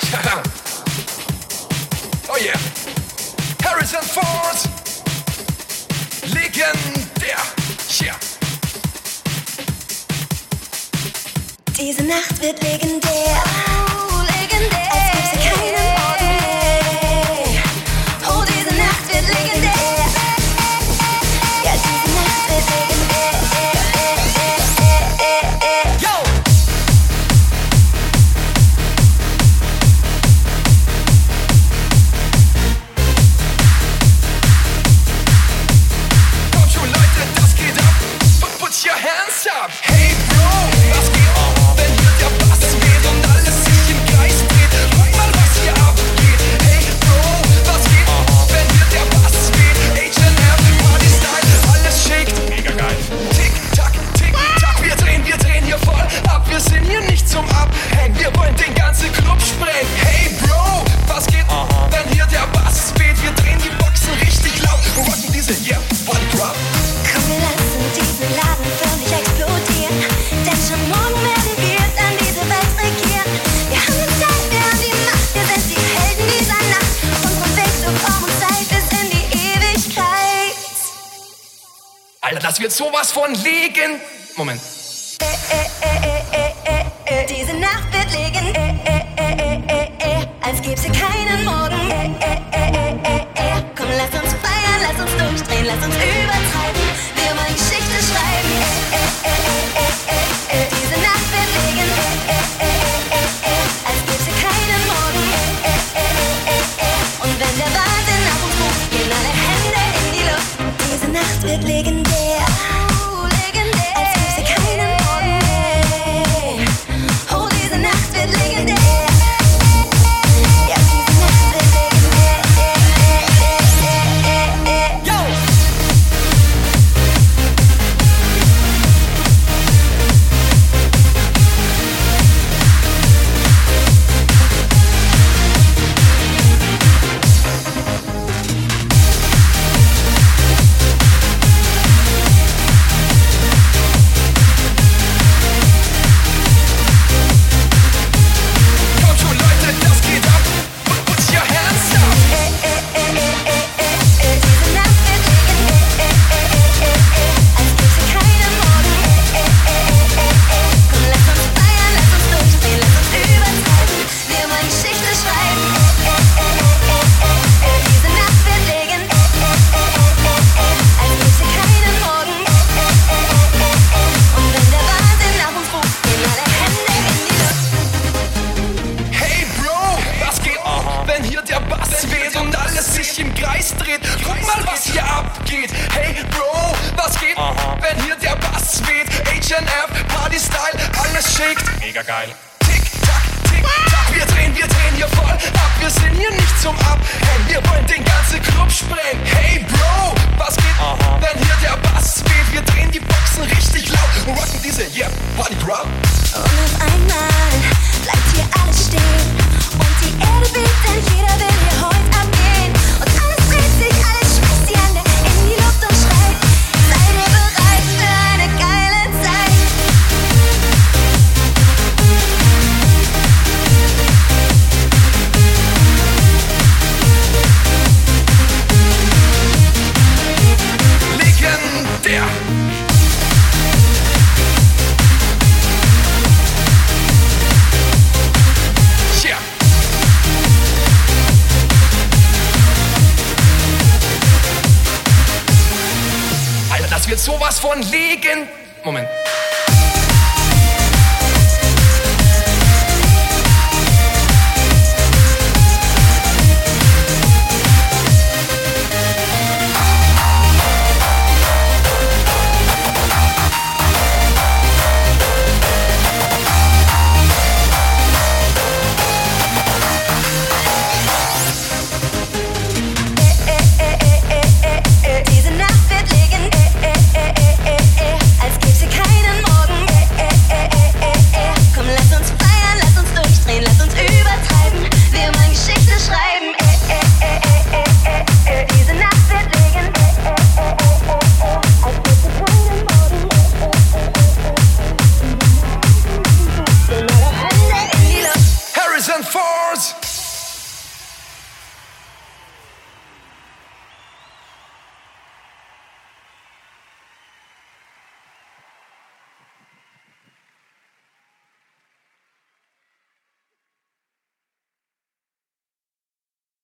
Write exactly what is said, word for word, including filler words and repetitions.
Oh yeah. Harrison Ford. Legendär. Yeah. Diese Nacht wird legendär. Oh, legendär. Als gäb's ja keinen Morgen mehr. Oh, diese Nacht wird legendär. Ja, diese Nacht wird legendär. Yo! Kommt schon, Leute, das geht ab. Put, put your hands up. Hey Bro, was geht ab? Wenn hier der Bass weht und alles sich im Kreis dreht. Guck mal, was hier abgeht. Hey Bro, was geht ab? Wenn hier der Bass weht. H and M, Party Style, alles shakt. Mega geil. Tick, tack, tick, tack. Wir drehen, wir drehen hier voll ab. Wir sind hier nicht zum Abhängen. Wir wollen den ganzen Club sprengen. Hey Bro, was geht ab? Wenn hier der Bass weht. Wir drehen die Boxen richtig laut und rocken diese, yeah, Party Crowd. Komm, wir lassen diesen Laden völlig explodieren. Denn schon morgen werden wir dann diese Welt regieren. Wir haben die Zeit, wir haben die Macht. Wir sind die Helden dieser Nacht. Unsere Weg durch Raum und Zeit bis in die Ewigkeit. Alter, das wird sowas von legen. Moment. Äh, äh, äh, äh, äh, äh. Diese Nacht wird legendär. Äh, äh, äh, äh, äh. Als gäb's hier keinen Morgen. Äh, äh, äh, äh, äh, äh. Komm, lass uns feiern, lass uns durchdrehen, lass uns übertreiben. Wir wollen Geschichte schreiben. Äh, äh, äh, äh, äh, äh. Diese Nacht wird legendär. Äh, äh, äh, äh, äh. Als gäb's hier keinen Morgen. Äh, äh, äh, äh, äh. Und wenn der Wahnsinn nach uns ruft, gehen alle Hände in die Luft. Diese Nacht wird legendär. Oh, legendär. Als gäb's hier keinen Morgen mehr. Oh, diese Nacht wird legendär. Ja, diese Nacht wird legendär. Yo! Kommt schon, Leute, das geht ab. Put, put your hands up. Diese Nacht wird legendär. Als gäb's hier keinen Morgen. Komm, lass uns feiern, lass uns durchdrehen, lass uns übertreiben. Wir wollen Geschichte schreiben. Diese Nacht wird legendär. Als gäb's hier keinen Morgen. Und wenn der Wahnsinn nach uns ruft, gehen alle Hände in die Luft. Hey Bro, was geht ab, wenn hier der Bass weht und alles sich im Kreis dreht? Guck mal, was hier abgeht. Hey Bro, was geht ab, wenn hier der Bass weht? H and M, Party Style, alles shakt. Mega geil. Tick, tack, tick, tack. Wir drehen, wir drehen hier voll ab. Wir sind hier nicht zum Abhängen. Wir wollen den ganzen Club sprengen. Hey Bro, was geht ab, wenn hier der Bass weht? Wir drehen die Boxen richtig laut und rocken diese, yeah, Party Crowd. Und auf einmal bleibt hier alles stehen. Und die Erde bebt, denn jeder will hier heute abgehen. Und alles dreht sich, alles schmeißt die Hände in die Luft und schreit. Seid ihr bereit für eine geile Zeit? Legendär. Yeah. Alter, das wird sowas von legen. Moment. Diese Nacht wird legendär. Als gäb's hier keinen Doors.